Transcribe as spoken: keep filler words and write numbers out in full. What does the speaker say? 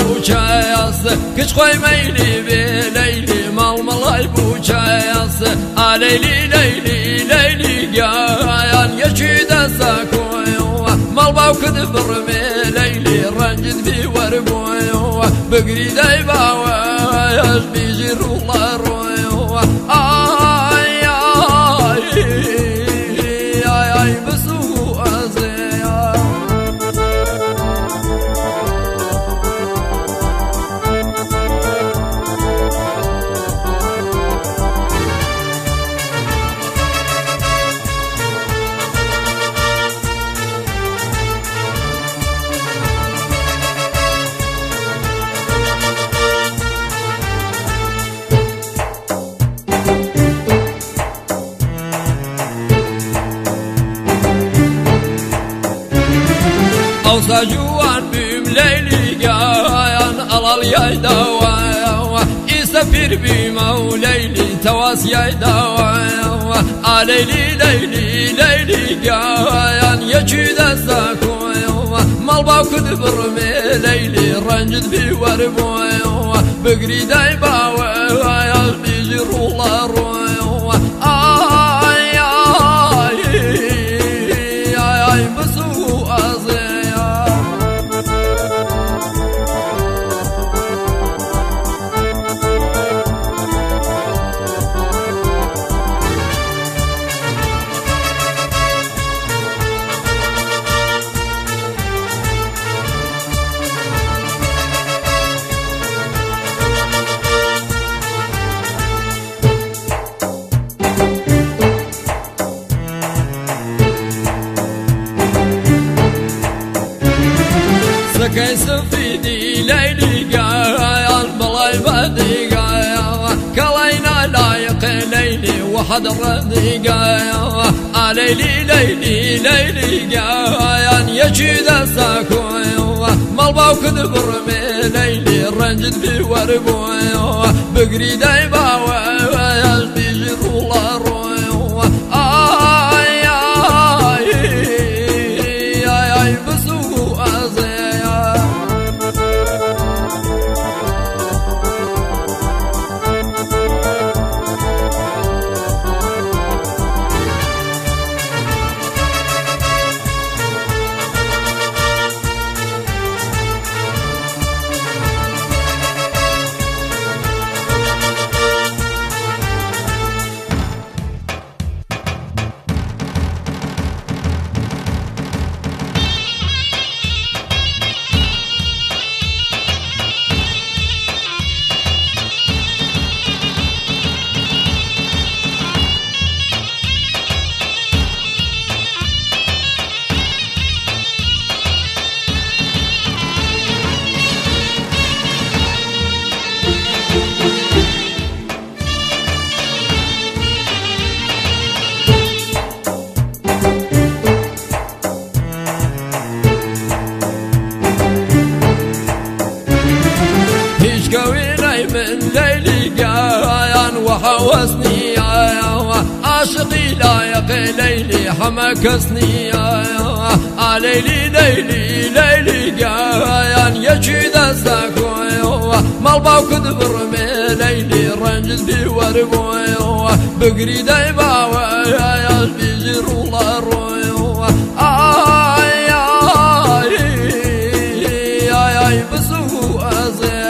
بوچاس کچ خوی میلی بی لیلی مال مالای بوچاس آلیلی لیلی لیلی گیان یچی دستا کویو مال باو کد برمی لیلی رنجد بی ور بویو بگری دای باویش بیجی رولا رویو آی آی آی آی بسو ازیا أوصى جوان بيم ليلي جايان ألال ياي دوايا يسافر بيمو ليلي تواس ياي دوايا آليلي ليلي ليلي جايان يجي دستاكويا مال باو كد برمي ليلي رنجد بي وربويا بقري داي باويا بيجي رولا رويا آي آي آي آي بسو أزي سكاي سفيدي ليلي قايان بلاي بدي قايان كلاينا لايق ليلي وحد ردي قايان آليلي ليلي ليلي قايان يجي دستاكويو مال باو كد برمي ليلي رنجد بي وربويو بقري داي باويش بيجي رولا رويو آي آي آي آي بسو أزي من ليلي قايان وحوسني يا عاشقي لايق ليلي حمكسني يا ليلي ليلي ليلي قايان يجي دستاكويو مال باو كد برمي ليلي رنجد بي وربويو بقري داي باويش بيجي رولا رويو آي آي آي آي بسو أزي